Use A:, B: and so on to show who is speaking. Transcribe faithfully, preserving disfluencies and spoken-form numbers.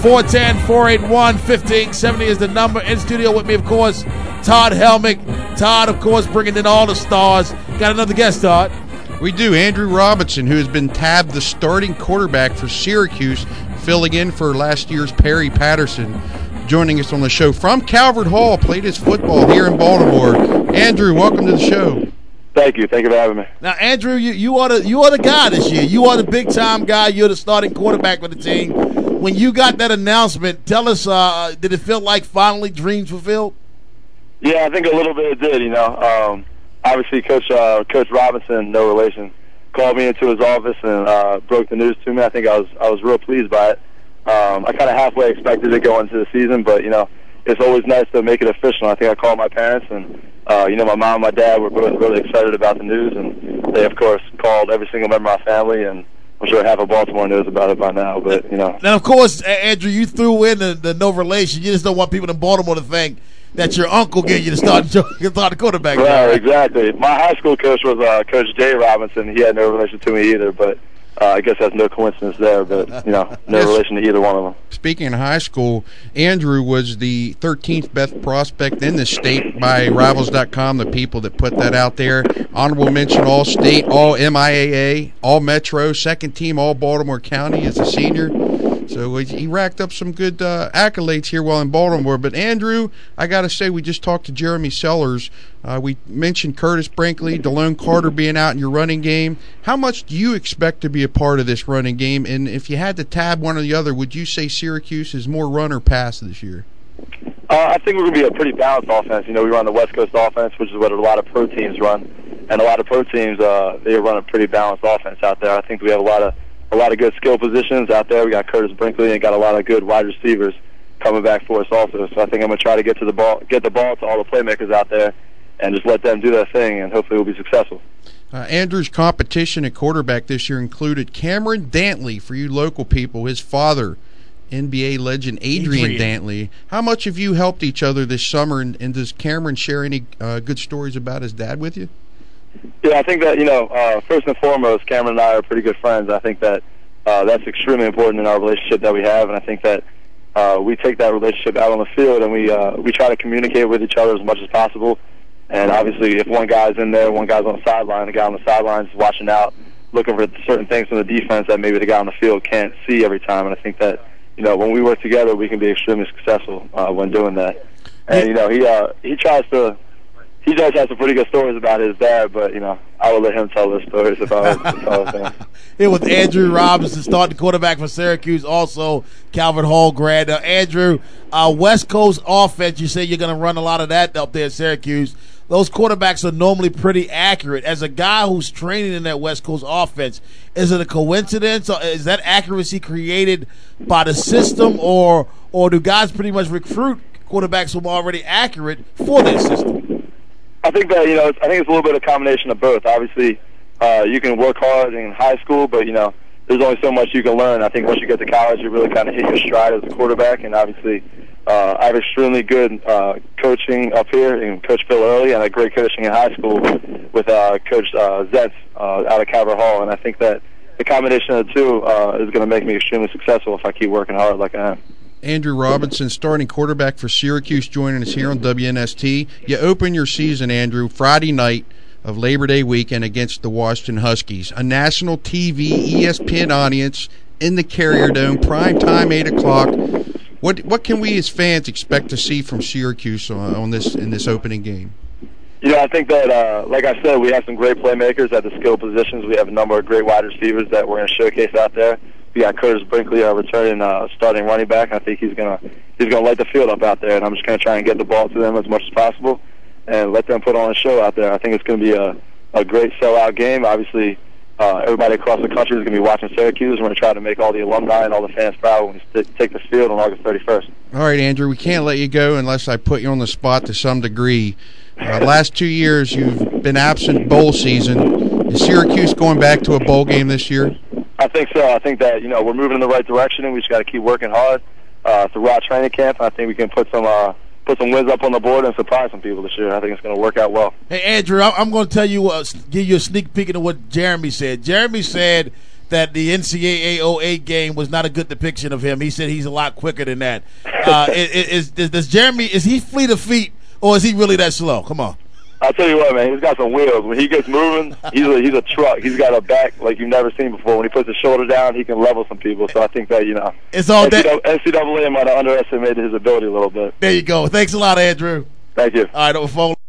A: four one zero, four eight one, one five seven zero is the number. In studio with me, of course, Todd Helmick. Todd, of course, bringing in all the stars. Got another guest, Todd.
B: We do. Andrew Robinson, who has been tabbed the starting quarterback for Syracuse, filling in for last year's Perry Patterson, joining us on the show from Calvert Hall, played his football here in Baltimore. Andrew, welcome to the show.
C: Thank you. Thank you for having me.
A: Now, Andrew, you, you are the you are the guy this year. You are the big time guy. You're the starting quarterback for the team. When you got that announcement, tell us, uh, did it feel like finally dreams fulfilled?
C: Yeah, I think a little bit it did. You know, um, obviously, Coach uh, Coach Robinson, no relation, called me into his office and uh, broke the news to me. I think I was I was real pleased by it. Um, I kind of halfway expected it going into the season, but you know, it's always nice to make it official. I think I called my parents and. Uh, you know, my mom and my dad were both really excited about the news, and they, of course, called every single member of my family, and I'm sure half of Baltimore knows about it by now, but, you know.
A: Now, of course, Andrew, you threw in the, the no relation. You just don't want people in Baltimore to think that your uncle gave you the start, start the quarterback.
C: Right, right, exactly. My high school coach was uh, Coach Jay Robinson. He had no relation to me either, but uh, I guess that's no coincidence there, but, you know, no yes. relation to either one of them.
B: Speaking of high school, Andrew was the thirteenth best prospect in the state by Rivals dot com, the people that put that out there. Honorable mention All-State, All-M I A A, All-Metro, second team All-Baltimore County as a senior. So he racked up some good uh, accolades here while in Baltimore. But, Andrew, I got to say, we just talked to Jeremy Sellers. Uh, we mentioned Curtis Brinkley, DeLone Carter being out in your running game. How much do you expect to be a part of this running game? And if you had to tab one or the other, would you say Syracuse is more run or pass this year?
C: Uh, I think we're going to be a pretty balanced offense. You know, we run the West Coast offense, which is what a lot of pro teams run. And a lot of pro teams, uh, they run a pretty balanced offense out there. I think we have a lot of a lot of good skill positions out there. We got Curtis Brinkley and got a lot of good wide receivers coming back for us also. So I think I'm going to try to get to the ball, get the ball to all the playmakers out there, and just let them do their thing, and hopefully we'll be successful.
B: Uh, Andrew's competition at quarterback this year included Cameron Dantley, for you local people, his father, N B A legend Adrian, Adrian. Dantley. How much have you helped each other this summer, and, and does Cameron share any uh, good stories about his dad with you?
C: Yeah, I think that, you know, uh, first and foremost, Cameron and I are pretty good friends. I think that uh, that's extremely important in our relationship that we have, and I think that uh, we take that relationship out on the field, and we uh, we try to communicate with each other as much as possible. And obviously, if one guy's in there, one guy's on the sideline, the guy on the sideline is watching out, looking for certain things from the defense that maybe the guy on the field can't see every time. And I think that, you know, when we work together, we can be extremely successful uh, when doing that. And, you know, he uh, he tries to He does have some pretty good stories about his dad, but, you know, I would let him tell those stories if I was, if I was him.
A: It was Andrew Robinson, starting quarterback for Syracuse, also Calvert Hall grad. Now, Andrew, uh, West Coast offense, you say you're going to run a lot of that up there at Syracuse. Those quarterbacks are normally pretty accurate. As a guy who's training in that West Coast offense, is it a coincidence, or is that accuracy created by the system, or or do guys pretty much recruit quarterbacks who are already accurate for their system?
C: I think that, you know, I think it's a little bit of a combination of both. Obviously, uh, you can work hard in high school, but, you know, there's only so much you can learn. I think once you get to college, you really kind of hit your stride as a quarterback. And obviously, uh, I have extremely good uh, coaching up here, and Coach Phil Early, and a great coaching in high school with uh, Coach uh, Zetz uh, out of Calvert Hall. And I think that the combination of the two uh, is going to make me extremely successful if I keep working hard like I am.
B: Andrew Robinson, starting quarterback for Syracuse, joining us here on W N S T. You open your season, Andrew, Friday night of Labor Day weekend against the Washington Huskies. A national T V, E S P N audience in the Carrier Dome, prime time, eight o'clock. What what can we as fans expect to see from Syracuse on, on this in this opening game?
C: You know, I think that, uh, like I said, we have some great playmakers at the skill positions. We have a number of great wide receivers that we're going to showcase out there. We got Curtis Brinkley, our returning uh, starting running back. I think he's gonna he's gonna light the field up out there, and I'm just gonna try and get the ball to them as much as possible, and let them put on a show out there. I think it's gonna be a a great sellout game. Obviously, uh, everybody across the country is gonna be watching Syracuse. We're gonna try to make all the alumni and all the fans proud when we st- take this field on August thirty-first.
B: All right, Andrew, we can't let you go unless I put you on the spot to some degree. Uh, last two years, you've been absent bowl season. Is Syracuse going back to a bowl game this year?
C: I think so. I think that, you know, we're moving in the right direction, and we just got to keep working hard uh, throughout training camp. I think we can put some uh, put some wins up on the board and surprise some people this year. I think it's going to work out well.
A: Hey, Andrew, I'm going to tell you, uh, give you a sneak peek into what Jeremy said. Jeremy said that the N C double A oh eight game was not a good depiction of him. He said he's a lot quicker than that. Uh, is, is, does Jeremy, is he fleet of feet, or is he really that slow? Come on.
C: I'll tell you what, man, he's got some wheels. When he gets moving, he's a, he's a truck. He's got a back like you've never seen before. When he puts his shoulder down, he can level some people. So I think that, you know,
A: it's all
C: N C double A might have underestimated his ability a little bit.
A: There you go. Thanks a lot, Andrew.
C: Thank you.
A: All right, over phone.